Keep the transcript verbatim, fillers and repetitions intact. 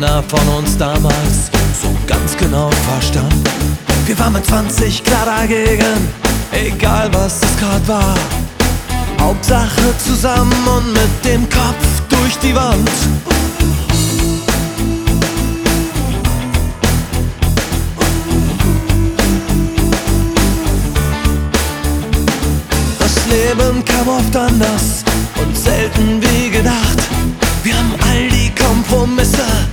keiner von uns damals so ganz genau verstand. Wir waren mit zwanzig klar dagegen, egal was es grad war. Hauptsache zusammen und mit dem Kopf durch die Wand. Das Leben kam oft anders und selten wie gedacht. Wir haben all die Kompromisse